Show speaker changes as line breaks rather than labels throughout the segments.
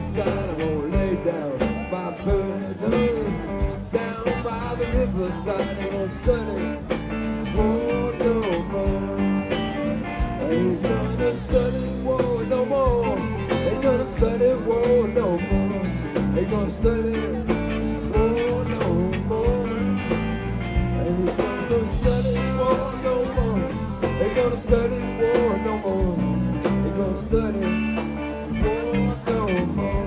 riverside. I'm gonna lay down my burdens down by the riverside. Ain't gonna study war no more. Ain't gonna study war no more. Ain't gonna study war no more. Ain't gonna study war no more. Ain't gonna study war no more. Ain't gonna study war no more. Ain't gonna study war no more.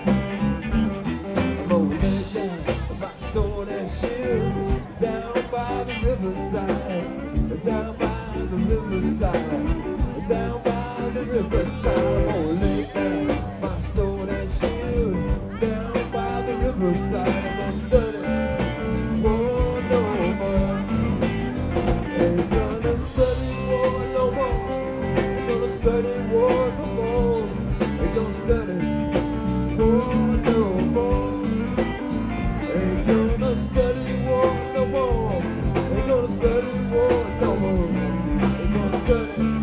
I'm gonna lay down my sword and shield down by the riverside. Down by the riverside. Down by the riverside. I'm gonna lay down my sword and shield down by the riverside. I'm gonna study war no more. Ain't gonna study war no more. Ain't gonna study war no more. Ain't gonna study war no more. Ain't gonna study war no more. Ain't gonna study war no more. Ain't gonna study war no more.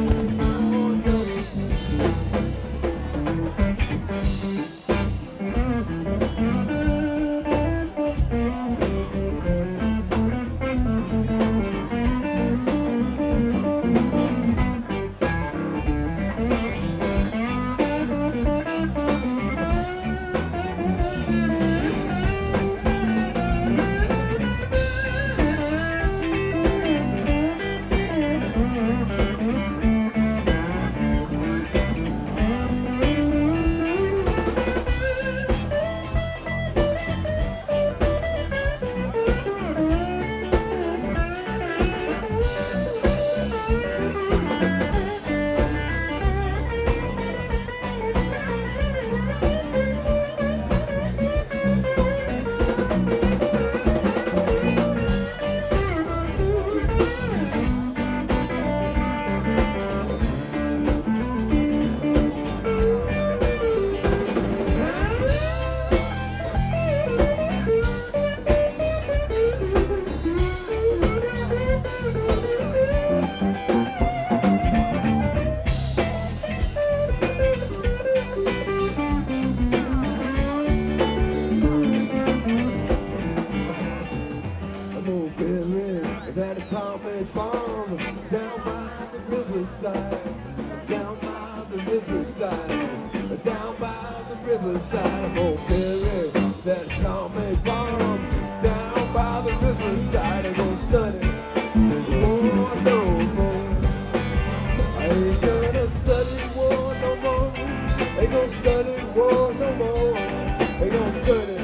I'm gonna bury that atomic bomb down by the riverside. Down by the riverside. Down by the riverside. I'm gonna bury that atomic bomb down by the riverside. I'm gonna study war no more. I ain't gonna study war no more. Ain't gonna study war no more. Ain't gonna study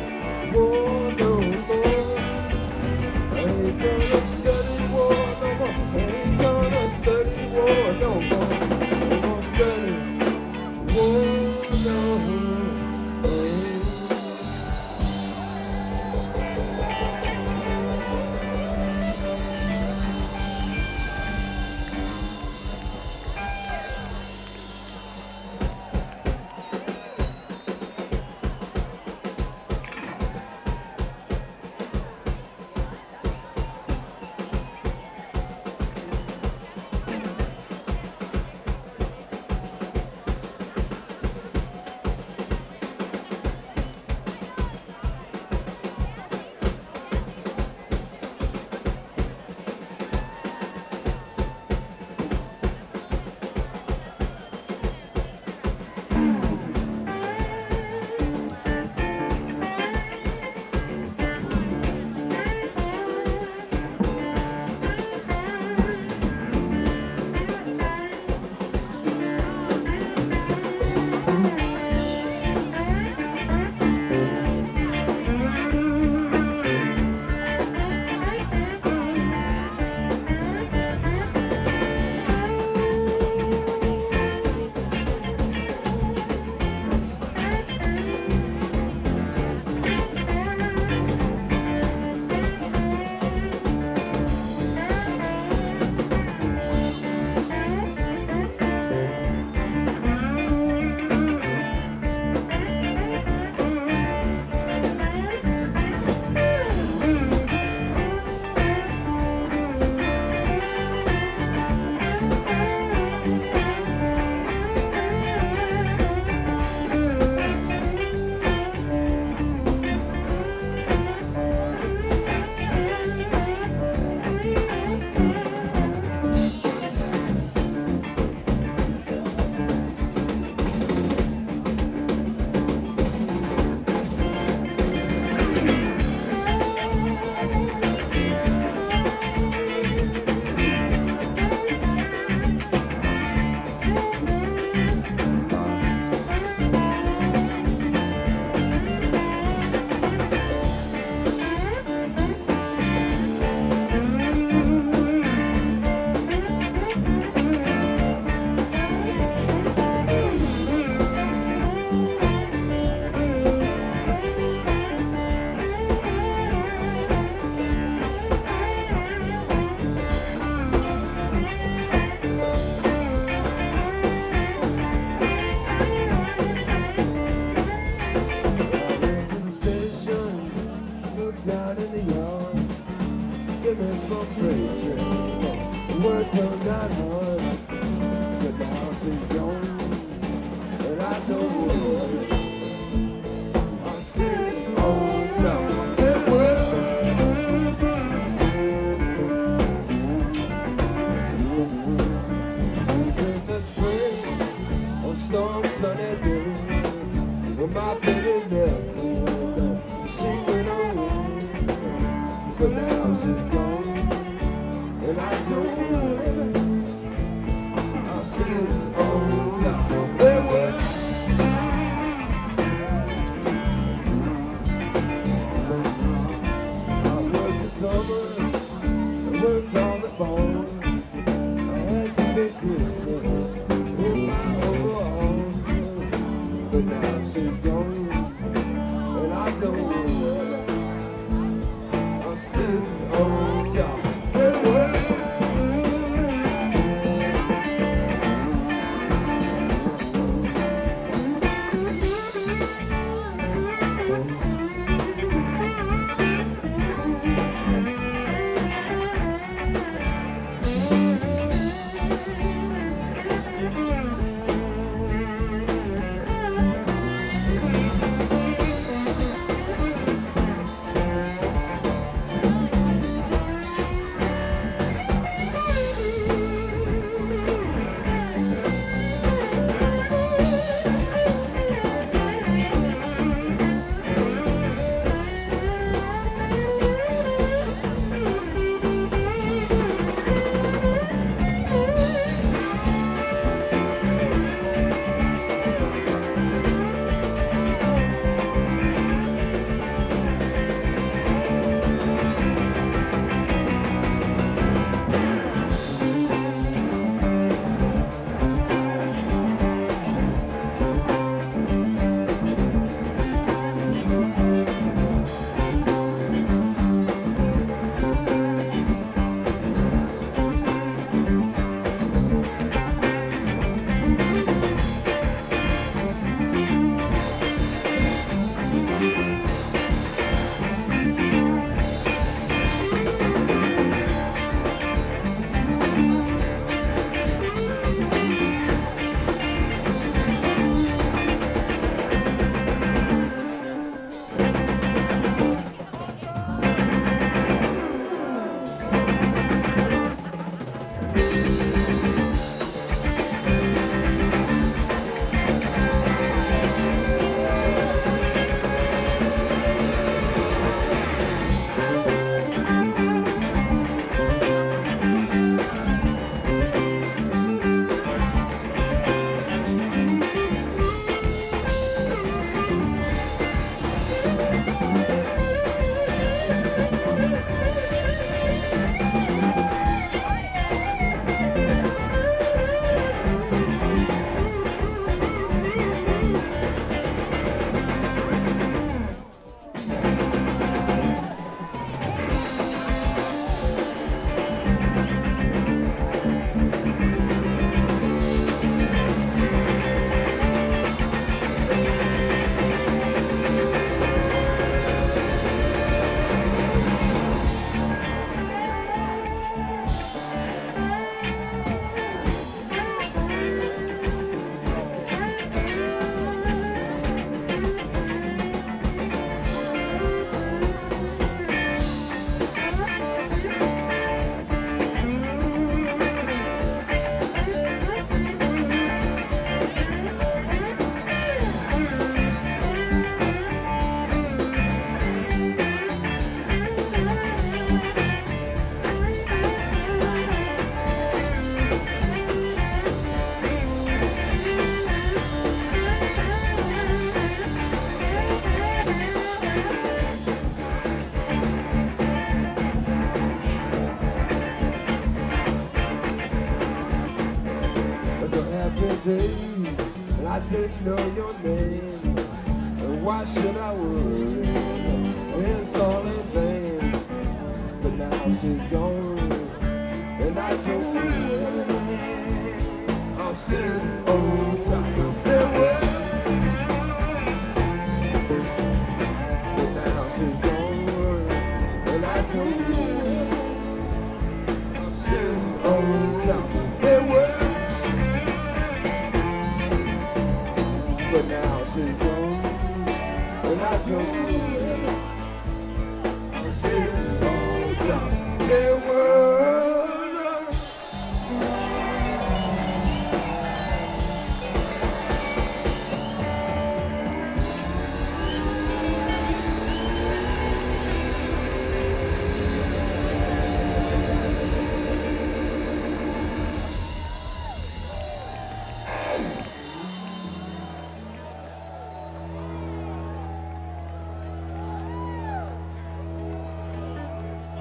war no more. Ain't gonna study war no more. Ain't gonna study war no more. Ain't gonna study war no more. some preaching, worked on that one, but now she's gone, and I don't worry. I'm sitting on top of the world. It's in the spring, on some sunny day, when my baby left me, she went away, but now she's gone, and I don't worry. I'm sitting on top of the world. I worked the summer, I worked on the phone. I had to take Christmas in my overalls, but now she's gone, and I don't worry. I'm sitting on top of the world. Days, and I didn't know your name, and why should I worry? It's all in vain, but now she's gone, and I don't worry. I'm sitting on top of the world, but now she's gone, and I don't worry. house is gone, and I told you, I'll sit on top. There were